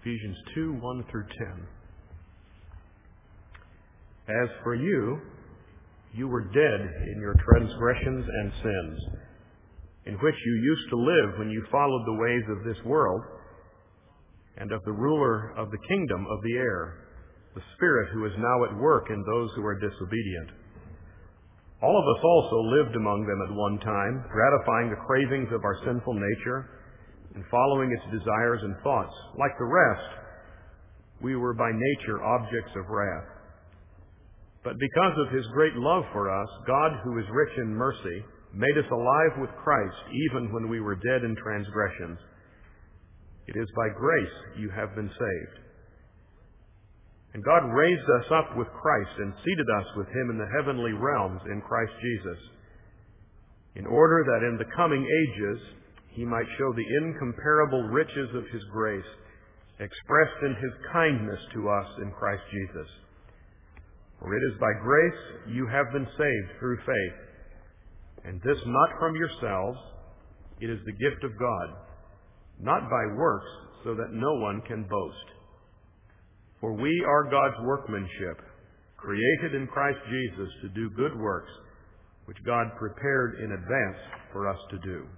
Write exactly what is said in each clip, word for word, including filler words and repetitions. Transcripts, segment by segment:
Ephesians two, one through ten. As for you, you were dead in your transgressions and sins, in which you used to live when you followed the ways of this world and of the ruler of the kingdom of the air, the Spirit who is now at work in those who are disobedient. All of us also lived among them at one time, gratifying the cravings of our sinful nature and following its desires and thoughts. Like the rest, we were by nature objects of wrath. But because of His great love for us, God, who is rich in mercy, made us alive with Christ even when we were dead in transgressions. It is by grace you have been saved. And God raised us up with Christ and seated us with Him in the heavenly realms in Christ Jesus, in order that in the coming ages He might show the incomparable riches of His grace, expressed in His kindness to us in Christ Jesus. For it is by grace you have been saved through faith, and this not from yourselves, it is the gift of God, not by works, so that no one can boast. For we are God's workmanship, created in Christ Jesus to do good works, which God prepared in advance for us to do.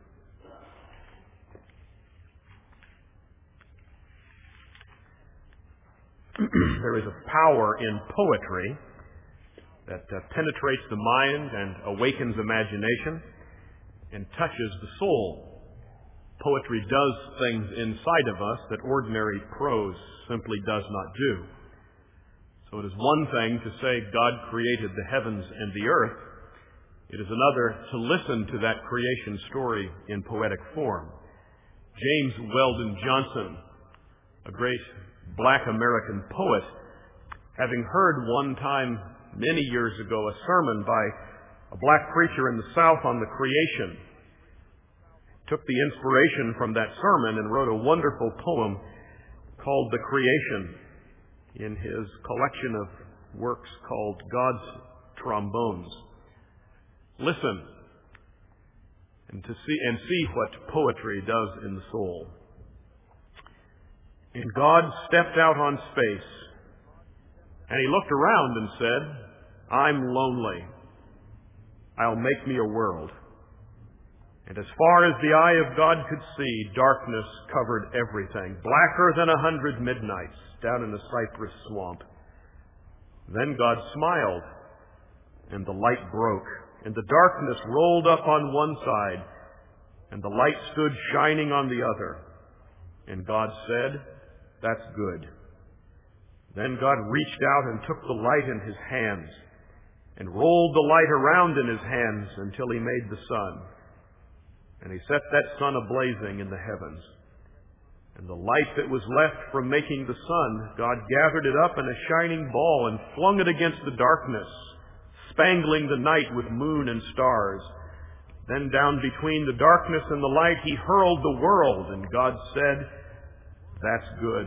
There is a power in poetry that uh, penetrates the mind and awakens imagination and touches the soul. Poetry does things inside of us that ordinary prose simply does not do. So it is one thing to say God created the heavens and the earth. It is another to listen to that creation story in poetic form. James Weldon Johnson, a great black American poet, having heard one time many years ago a sermon by a black preacher in the South on the creation, took the inspiration from that sermon and wrote a wonderful poem called The Creation in his collection of works called God's Trombones. Listen and to see and see what poetry does in the soul. And God stepped out on space, and He looked around and said, I'm lonely. I'll make me a world. And as far as the eye of God could see, darkness covered everything, blacker than a hundred midnights down in the cypress swamp. Then God smiled, and the light broke, and the darkness rolled up on one side, and the light stood shining on the other. And God said, that's good. Then God reached out and took the light in His hands and rolled the light around in His hands until He made the sun. And He set that sun a-blazing in the heavens. And the light that was left from making the sun, God gathered it up in a shining ball and flung it against the darkness, spangling the night with moon and stars. Then down between the darkness and the light He hurled the world, and God said, that's good.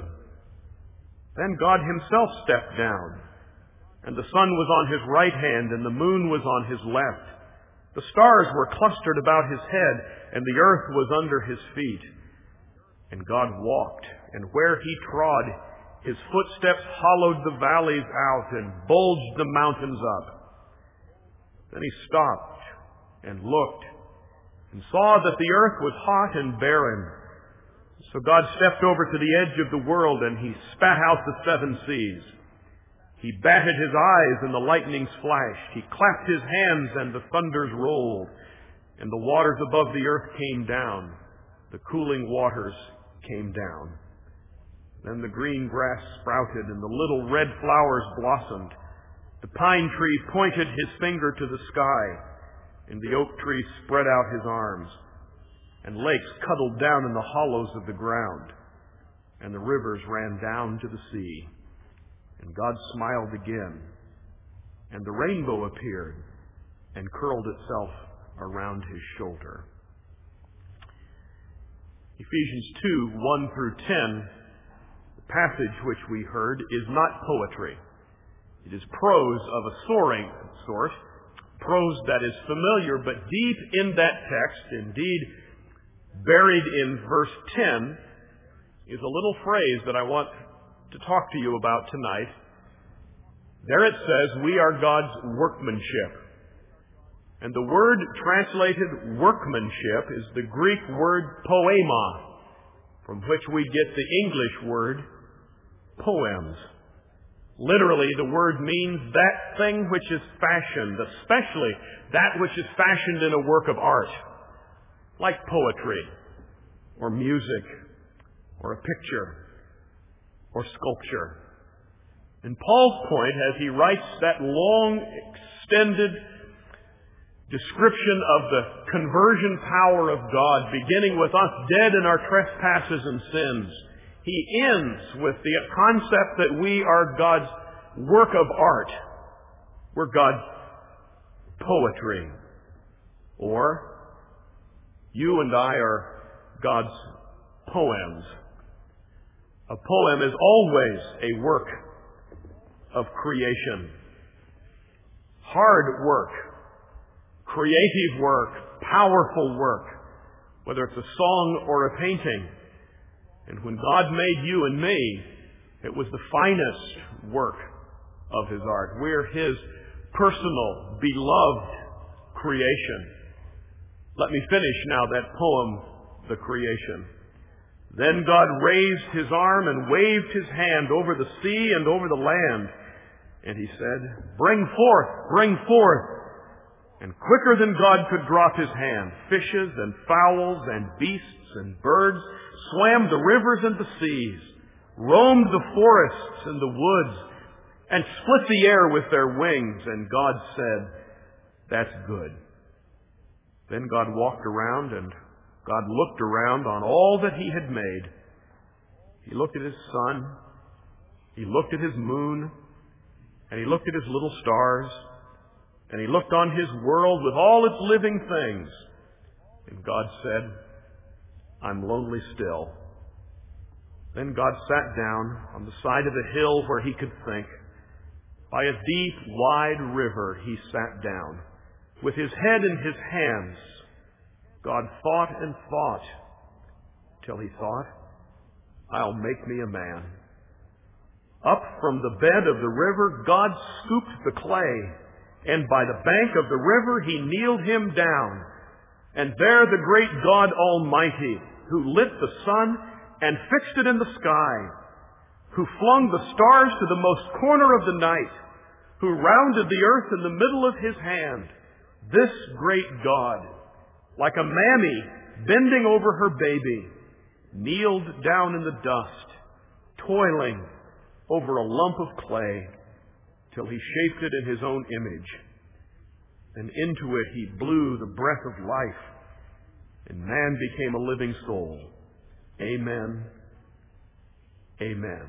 Then God Himself stepped down, and the sun was on His right hand, and the moon was on His left. The stars were clustered about His head, and the earth was under His feet. And God walked, and where He trod, His footsteps hollowed the valleys out and bulged the mountains up. Then He stopped and looked and saw that the earth was hot and barren. So God stepped over to the edge of the world, and He spat out the seven seas. He batted His eyes, and the lightnings flashed. He clapped His hands, and the thunders rolled. And the waters above the earth came down. The cooling waters came down. Then the green grass sprouted, and the little red flowers blossomed. The pine tree pointed his finger to the sky, and the oak tree spread out his arms. And lakes cuddled down in the hollows of the ground, and the rivers ran down to the sea. And God smiled again, and the rainbow appeared and curled itself around His shoulder. Ephesians two, one through ten, the passage which we heard, is not poetry. It is prose of a soaring sort, prose that is familiar, but deep in that text, indeed, buried in verse ten, is a little phrase that I want to talk to you about tonight. There it says, we are God's workmanship. And the word translated workmanship is the Greek word poema, from which we get the English word poems. Literally, the word means that thing which is fashioned, especially that which is fashioned in a work of art, like poetry, or music, or a picture, or sculpture. And Paul's point, as he writes that long, extended description of the conversion power of God, beginning with us dead in our trespasses and sins, he ends with the concept that we are God's work of art. We're God's poetry. Or, you and I are God's poems. A poem is always a work of creation. Hard work, creative work, powerful work, whether it's a song or a painting. And when God made you and me, it was the finest work of His art. We're His personal, beloved creation. Let me finish now that poem, The Creation. Then God raised His arm and waved His hand over the sea and over the land. And He said, bring forth, bring forth. And quicker than God could drop His hand, fishes and fowls and beasts and birds swam the rivers and the seas, roamed the forests and the woods, and split the air with their wings. And God said, that's good. Then God walked around and God looked around on all that He had made. He looked at His sun, He looked at His moon, and He looked at His little stars, and He looked on His world with all its living things. And God said, I'm lonely still. Then God sat down on the side of a hill where He could think. By a deep, wide river He sat down. With His head in His hands, God thought and thought, till He thought, I'll make me a man. Up from the bed of the river, God scooped the clay, and by the bank of the river He kneeled Him down. And there the great God Almighty, who lit the sun and fixed it in the sky, who flung the stars to the most corner of the night, who rounded the earth in the middle of His hand, this great God, like a mammy bending over her baby, kneeled down in the dust, toiling over a lump of clay, till He shaped it in His own image. And into it He blew the breath of life, and man became a living soul. Amen. Amen.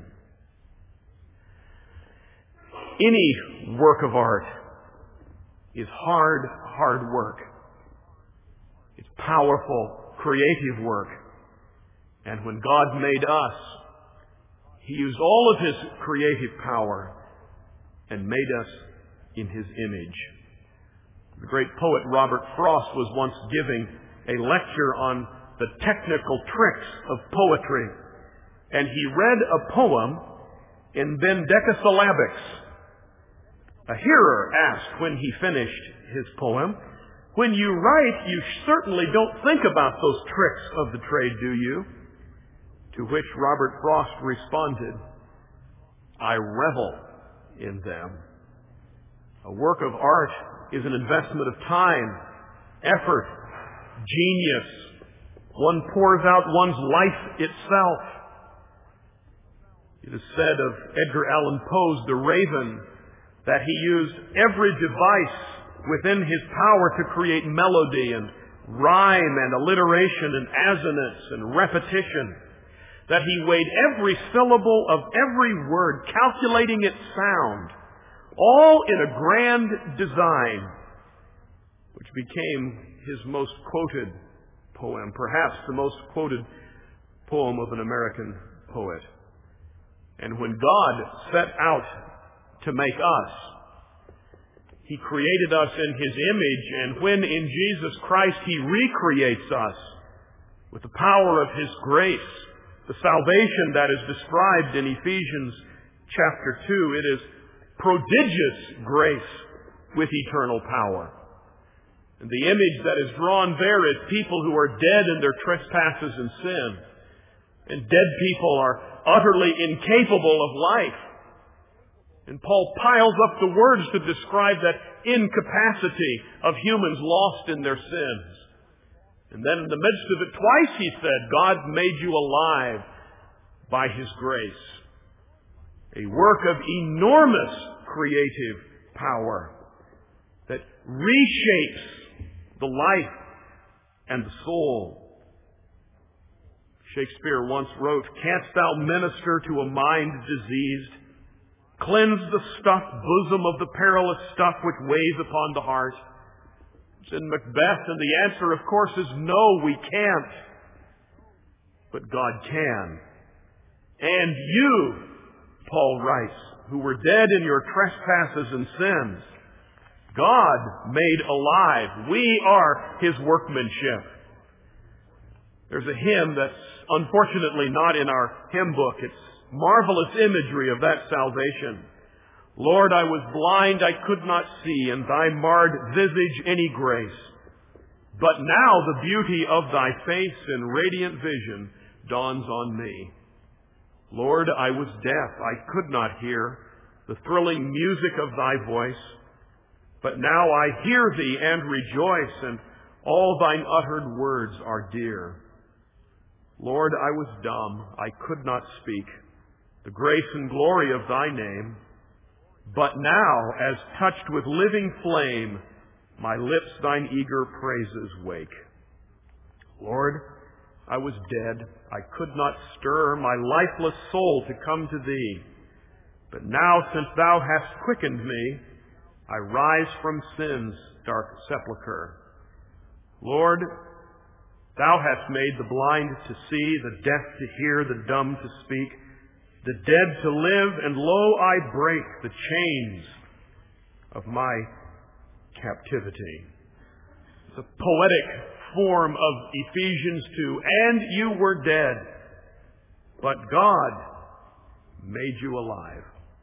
Any work of art is hard, hard work. It's powerful, creative work. And when God made us, He used all of His creative power and made us in His image. The great poet Robert Frost was once giving a lecture on the technical tricks of poetry. And he read a poem in bendecasyllabics. A hearer asked when he finished his poem, when you write, you certainly don't think about those tricks of the trade, do you? To which Robert Frost responded, I revel in them. A work of art is an investment of time, effort, genius. One pours out one's life itself. It is said of Edgar Allan Poe's The Raven that he used every device within his power to create melody and rhyme and alliteration and assonance and repetition, that he weighed every syllable of every word, calculating its sound, all in a grand design, which became his most quoted poem, perhaps the most quoted poem of an American poet. And when God set out to make us, He created us in His image, and when in Jesus Christ He recreates us with the power of His grace, The salvation that is described in Ephesians chapter two, it is prodigious grace with eternal power. And the image that is drawn there is people who are dead in their trespasses and sin. And dead people are utterly incapable of life. And Paul piles up the words to describe that incapacity of humans lost in their sins. And then in the midst of it, twice he said, God made you alive by His grace. A work of enormous creative power that reshapes the life and the soul. Shakespeare once wrote, "Canst thou minister to a mind diseased? Cleanse the stuffed bosom of the perilous stuff which weighs upon the heart?" It's in Macbeth, and the answer, of course, is no, we can't. But God can. And you, Paul writes, who were dead in your trespasses and sins, God made alive. We are His workmanship. There's a hymn that's unfortunately not in our hymn book. It's marvelous imagery of that salvation. Lord, I was blind, I could not see, and Thy marred visage any grace. But now the beauty of Thy face in radiant vision dawns on me. Lord, I was deaf, I could not hear the thrilling music of Thy voice. But now I hear Thee and rejoice, and all Thine uttered words are dear. Lord, I was dumb, I could not speak the grace and glory of Thy name. But now, as touched with living flame, my lips Thine eager praises wake. Lord, I was dead, I could not stir my lifeless soul to come to Thee. But now, since Thou hast quickened me, I rise from sin's dark sepulchre. Lord, Thou hast made the blind to see, the deaf to hear, the dumb to speak, the dead to live, and lo, I break the chains of my captivity. It's a poetic form of Ephesians two. And you were dead, but God made you alive.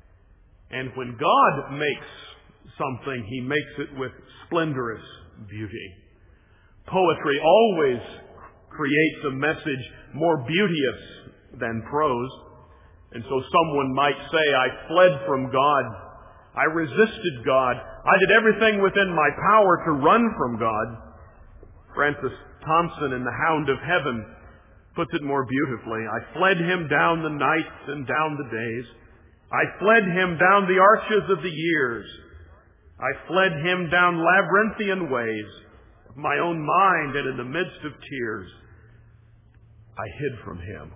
And when God makes something, He makes it with splendorous beauty. Poetry always creates a message more beauteous than prose. And so someone might say, I fled from God. I resisted God. I did everything within my power to run from God. Francis Thompson in The Hound of Heaven puts it more beautifully. I fled Him down the nights and down the days. I fled Him down the arches of the years. I fled Him down labyrinthian ways of my own mind, and in the midst of tears, I hid from Him.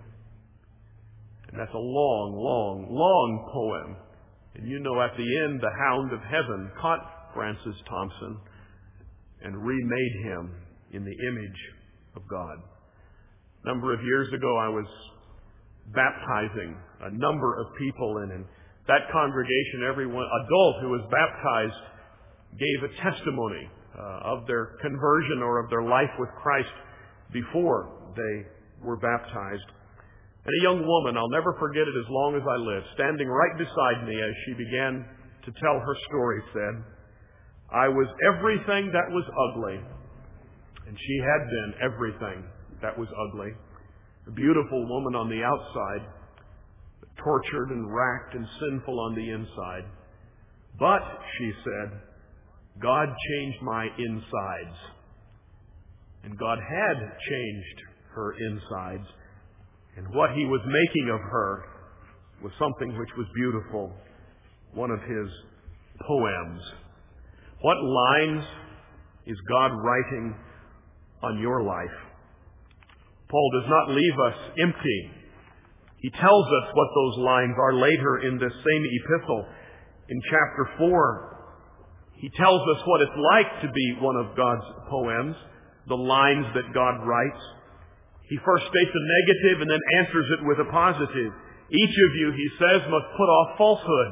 And that's a long, long, long poem. And you know, at the end, the Hound of Heaven caught Francis Thompson and remade him in the image of God. A number of years ago, I was baptizing a number of people, and in that congregation, everyone, adult who was baptized, gave a testimony uh, of their conversion or of their life with Christ before they were baptized. And a young woman, I'll never forget it as long as I live, standing right beside me as she began to tell her story, said, I was everything that was ugly. And she had been everything that was ugly. A beautiful woman on the outside, tortured and racked and sinful on the inside. But, she said, God changed my insides. And God had changed her insides. And what He was making of her was something which was beautiful. One of His poems. What lines is God writing on your life? Paul does not leave us empty. He tells us what those lines are later in this same epistle. In chapter four, he tells us what it's like to be one of God's poems, the lines that God writes. He first states a negative and then answers it with a positive. Each of you, he says, must put off falsehood.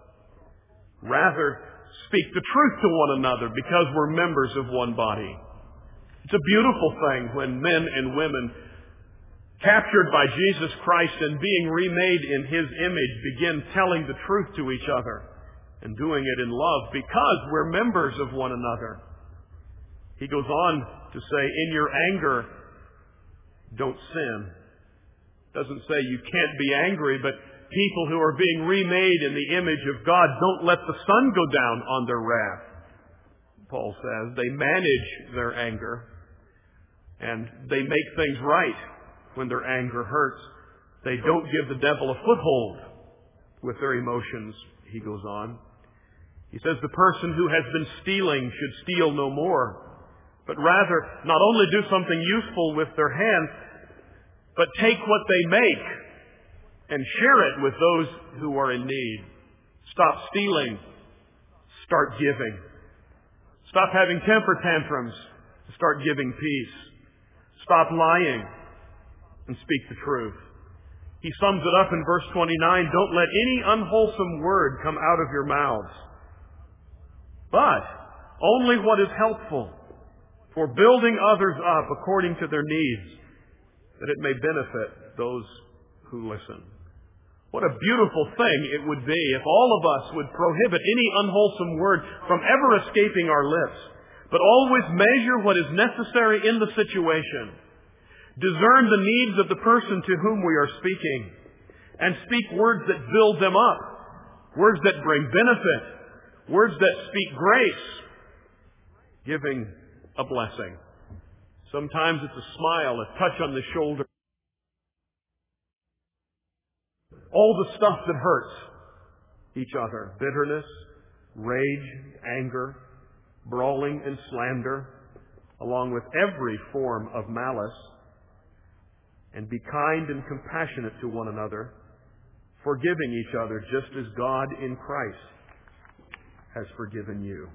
Rather, speak the truth to one another because we're members of one body. It's a beautiful thing when men and women captured by Jesus Christ and being remade in His image, begin telling the truth to each other and doing it in love because we're members of one another. He goes on to say, in your anger, don't sin. Doesn't say you can't be angry, but people who are being remade in the image of God don't let the sun go down on their wrath. Paul says they manage their anger and they make things right when their anger hurts. They don't give the devil a foothold with their emotions, he goes on. He says the person who has been stealing should steal no more, but rather not only do something useful with their hands, but take what they make and share it with those who are in need. Stop stealing. Start giving. Stop having temper tantrums. Start giving peace. Stop lying and speak the truth. He sums it up in verse twenty-nine, don't let any unwholesome word come out of your mouths, but only what is helpful for building others up according to their needs, that it may benefit those who listen. What a beautiful thing it would be if all of us would prohibit any unwholesome word from ever escaping our lips, but always measure what is necessary in the situation. Discern the needs of the person to whom we are speaking, and speak words that build them up, words that bring benefit, words that speak grace, giving a blessing. Sometimes it's a smile, a touch on the shoulder. All the stuff that hurts each other. Bitterness, rage, anger, brawling and slander, along with every form of malice. And be kind and compassionate to one another, forgiving each other just as God in Christ has forgiven you.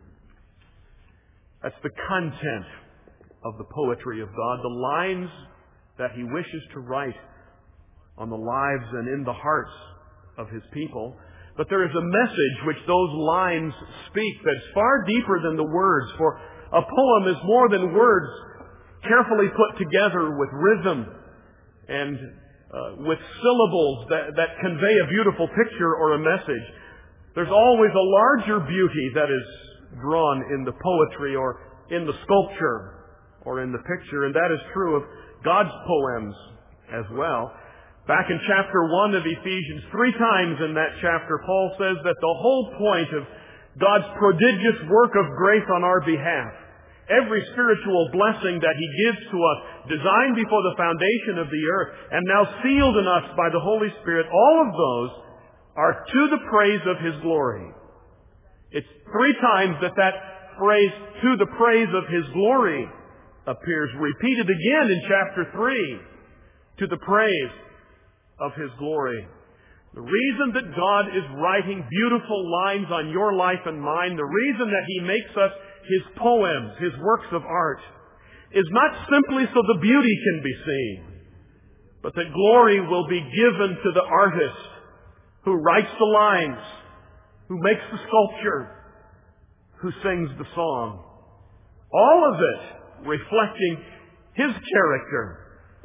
That's the content of the poetry of God, the lines that He wishes to write on the lives and in the hearts of His people. But there is a message which those lines speak that's far deeper than the words, for a poem is more than words carefully put together with rhythm and uh, with syllables that, that convey a beautiful picture or a message. There's always a larger beauty that is drawn in the poetry or in the sculpture or in the picture, and that is true of God's poems as well. Back in chapter one of Ephesians, three times in that chapter, Paul says that the whole point of God's prodigious work of grace on our behalf, every spiritual blessing that He gives to us, designed before the foundation of the earth, and now sealed in us by the Holy Spirit, all of those are to the praise of His glory. It's three times that that phrase, to the praise of His glory, appears repeated again in chapter three, to the praise of His glory. The reason that God is writing beautiful lines on your life and mine, the reason that He makes us His poems, His works of art, is not simply so the beauty can be seen, but that glory will be given to the artist who writes the lines, who makes the sculpture, who sings the song. All of it reflecting His character.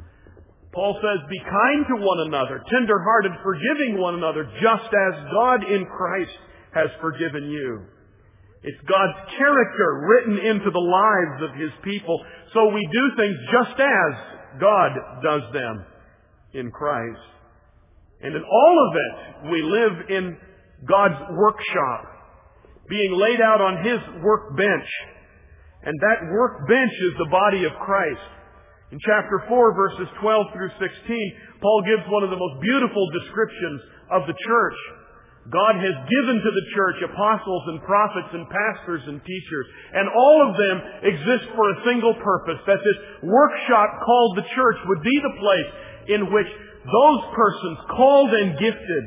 Paul says, be kind to one another, tender-hearted, forgiving one another, just as God in Christ has forgiven you. It's God's character written into the lives of His people, so we do things just as God does them in Christ. And in all of it, we live in God's workshop, being laid out on His workbench. And that workbench is the body of Christ. In chapter four, verses twelve through sixteen, Paul gives one of the most beautiful descriptions of the church. God has given to the church apostles and prophets and pastors and teachers, and all of them exist for a single purpose, that this workshop called the church would be the place in which those persons called and gifted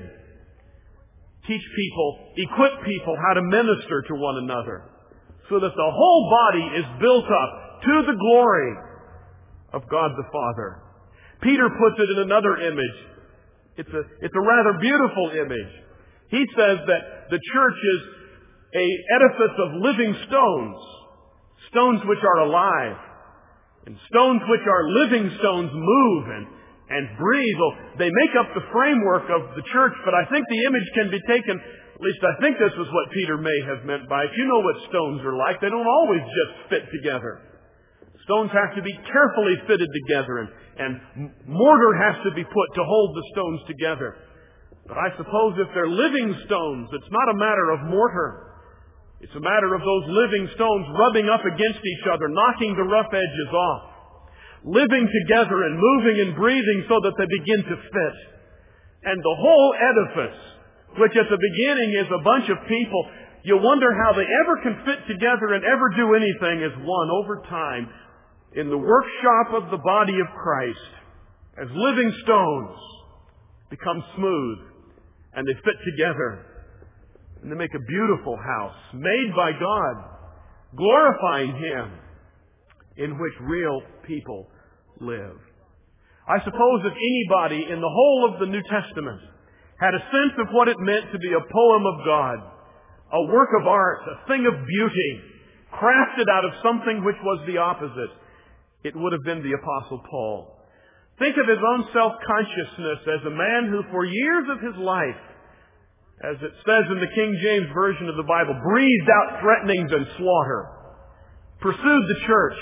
teach people, equip people how to minister to one another, so that the whole body is built up to the glory of God the Father. Peter puts it in another image. It's a, it's a rather beautiful image. He says that the church is a edifice of living stones, stones which are alive, and stones which are living stones move and, and breathe. Well, they make up the framework of the church, but I think the image can be taken, at least I think this is what Peter may have meant by it. You know what stones are like. They don't always just fit together. Stones have to be carefully fitted together, and, and mortar has to be put to hold the stones together. But I suppose if they're living stones, it's not a matter of mortar. It's a matter of those living stones rubbing up against each other, knocking the rough edges off, living together and moving and breathing so that they begin to fit. And the whole edifice, which at the beginning is a bunch of people, you wonder how they ever can fit together and ever do anything as one over time in the workshop of the body of Christ, as living stones become smooth and they fit together. And they make a beautiful house made by God, glorifying Him, in which real people live. I suppose if anybody in the whole of the New Testament had a sense of what it meant to be a poem of God, a work of art, a thing of beauty, crafted out of something which was the opposite, it would have been the Apostle Paul. Think of his own self-consciousness as a man who for years of his life, as it says in the King James Version of the Bible, breathed out threatenings and slaughter, pursued the church,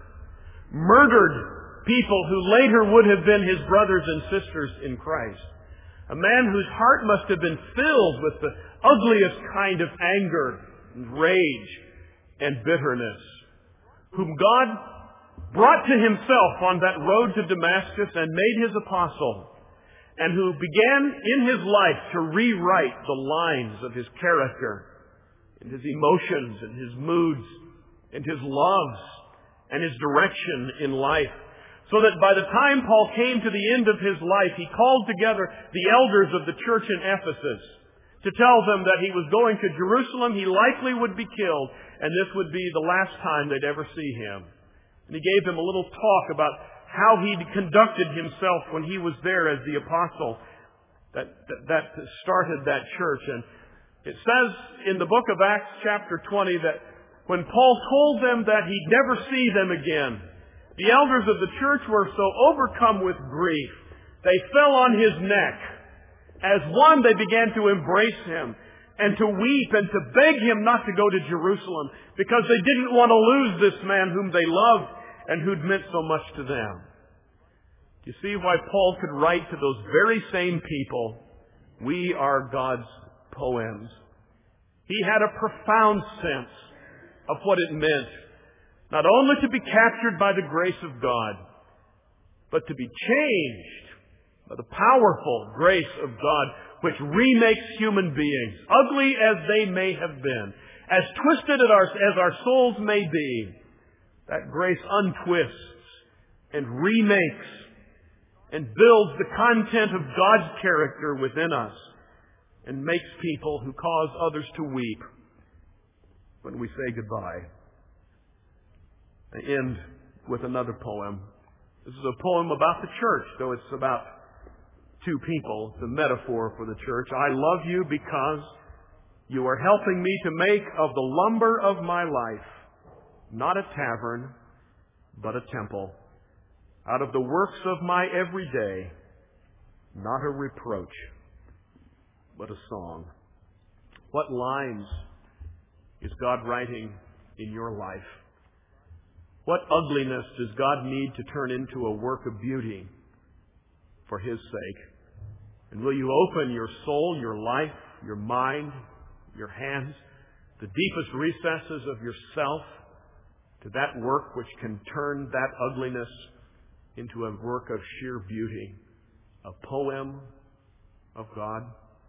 murdered people who later would have been his brothers and sisters in Christ. A man whose heart must have been filled with the ugliest kind of anger and rage and bitterness, whom God brought to Himself on that road to Damascus and made His apostle, and who began in his life to rewrite the lines of his character, and his emotions, and his moods, and his loves, and his direction in life. So that by the time Paul came to the end of his life, he called together the elders of the church in Ephesus to tell them that he was going to Jerusalem, he likely would be killed, and this would be the last time they'd ever see him. And he gave them a little talk about how he conducted himself when he was there as the apostle that, that, that started that church. And it says in the book of Acts chapter twenty that when Paul told them that he'd never see them again, the elders of the church were so overcome with grief, they fell on his neck. As one, they began to embrace him and to weep and to beg him not to go to Jerusalem because they didn't want to lose this man whom they loved and who'd meant so much to them. You see why Paul could write to those very same people, we are God's poems. He had a profound sense of what it meant, not only to be captured by the grace of God, but to be changed by the powerful grace of God, which remakes human beings, ugly as they may have been, as twisted as our, as our souls may be. That grace untwists and remakes and builds the content of God's character within us and makes people who cause others to weep when we say goodbye. I end with another poem. This is a poem about the church, though it's about two people. It's a metaphor for the church. I love you because you are helping me to make of the lumber of my life not a tavern, but a temple. Out of the works of my everyday, not a reproach, but a song. What lines is God writing in your life? What ugliness does God need to turn into a work of beauty for His sake? And will you open your soul, your life, your mind, your hands, the deepest recesses of yourself to that work which can turn that ugliness into a work of sheer beauty, a poem of God?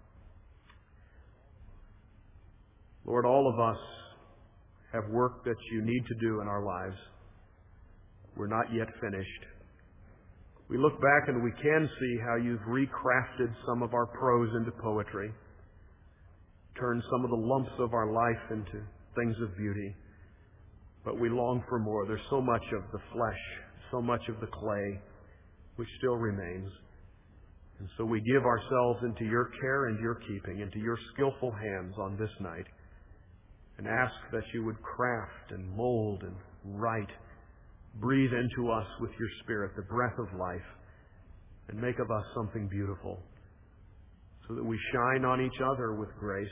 Lord, all of us have work that you need to do in our lives. We're not yet finished. We look back and we can see how you've recrafted some of our prose into poetry, turned some of the lumps of our life into things of beauty. But we long for more. There's so much of the flesh, so much of the clay, which still remains. And so we give ourselves into your care and your keeping, into your skillful hands on this night, and ask that you would craft and mold and write, breathe into us with your Spirit the breath of life, and make of us something beautiful, so that we shine on each other with grace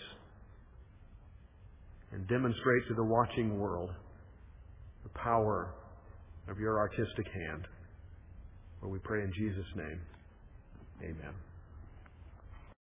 and demonstrate to the watching world the power of your artistic hand. For we pray in Jesus' name. Amen.